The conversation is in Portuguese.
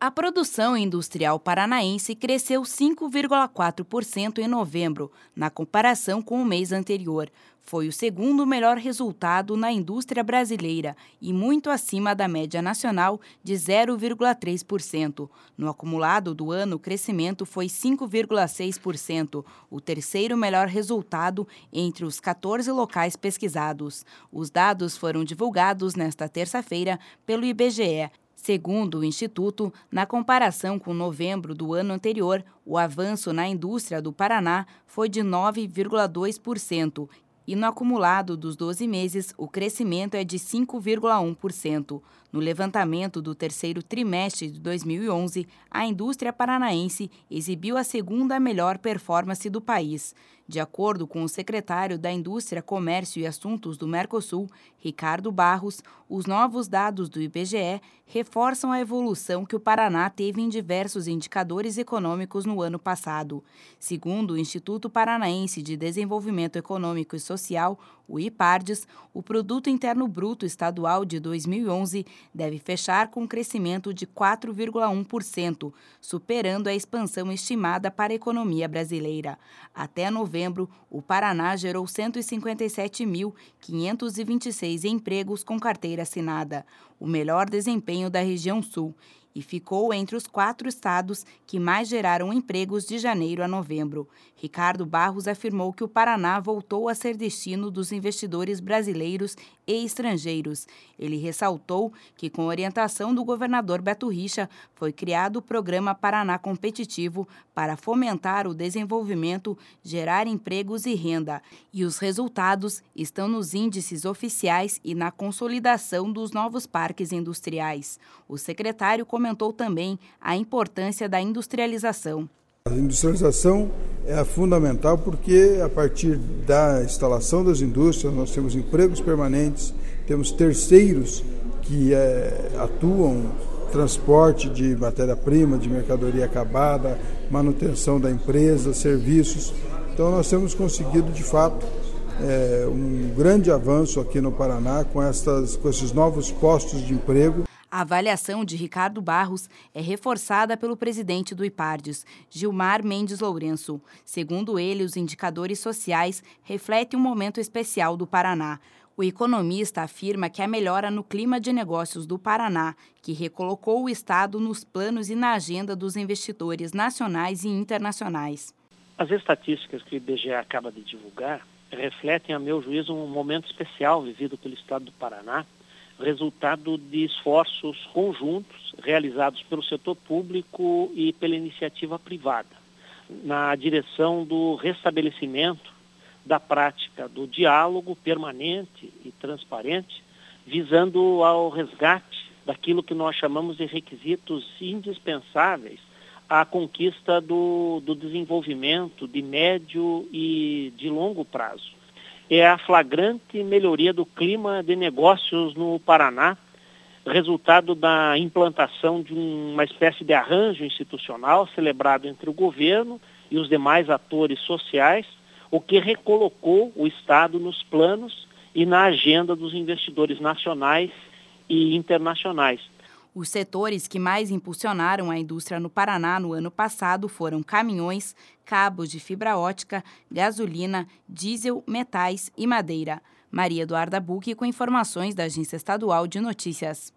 A produção industrial paranaense cresceu 5,4% em novembro, na comparação com o mês anterior. Foi o segundo melhor resultado na indústria brasileira e muito acima da média nacional de 0,3%. No acumulado do ano, o crescimento foi 5,6%, o terceiro melhor resultado entre os 14 locais pesquisados. Os dados foram divulgados nesta terça-feira pelo IBGE. Segundo o Instituto, na comparação com novembro do ano anterior, o avanço na indústria do Paraná foi de 9,2% e no acumulado dos 12 meses, o crescimento é de 5,1%. No levantamento do terceiro trimestre de 2011, a indústria paranaense exibiu a segunda melhor performance do país. De acordo com o secretário da Indústria, Comércio e Assuntos do Mercosul, Ricardo Barros, os novos dados do IBGE reforçam a evolução que o Paraná teve em diversos indicadores econômicos no ano passado. Segundo o Instituto Paranaense de Desenvolvimento Econômico e Social, o IPARDES, o Produto Interno Bruto Estadual de 2011 deve fechar com um crescimento de 4,1%, superando a expansão estimada para a economia brasileira. Até novembro, o Paraná gerou 157.526 empregos com carteira assinada, o melhor desempenho da região sul, e ficou entre os 4 estados que mais geraram empregos de janeiro a novembro. Ricardo Barros afirmou que o Paraná voltou a ser destino dos investidores brasileiros e estrangeiros. Ele ressaltou que, com orientação do governador Beto Richa, foi criado o Programa Paraná Competitivo para fomentar o desenvolvimento, gerar empregos e renda. E os resultados estão nos índices oficiais e na consolidação dos novos parques industriais. O secretário comentou também a importância da industrialização. A industrialização é fundamental porque, a partir da instalação das indústrias, nós temos empregos permanentes, temos terceiros que atuam transporte de matéria-prima, de mercadoria acabada, manutenção da empresa, serviços. Então, nós temos conseguido, de fato, um grande avanço aqui no Paraná com esses novos postos de emprego. A avaliação de Ricardo Barros é reforçada pelo presidente do IPARDES, Gilmar Mendes Lourenço. Segundo ele, os indicadores sociais refletem um momento especial do Paraná. O economista afirma que a melhora no clima de negócios do Paraná, que recolocou o Estado nos planos e na agenda dos investidores nacionais e internacionais. As estatísticas que o IBGE acaba de divulgar refletem, a meu juízo, um momento especial vivido pelo Estado do Paraná, resultado de esforços conjuntos realizados pelo setor público e pela iniciativa privada, na direção do restabelecimento da prática do diálogo permanente e transparente, visando ao resgate daquilo que nós chamamos de requisitos indispensáveis à conquista do desenvolvimento de médio e de longo prazo. É a flagrante melhoria do clima de negócios no Paraná, resultado da implantação de uma espécie de arranjo institucional celebrado entre o governo e os demais atores sociais, o que recolocou o Estado nos planos e na agenda dos investidores nacionais e internacionais. Os setores que mais impulsionaram a indústria no Paraná no ano passado foram caminhões, cabos de fibra ótica, gasolina, diesel, metais e madeira. Maria Eduarda Bucchi com informações da Agência Estadual de Notícias.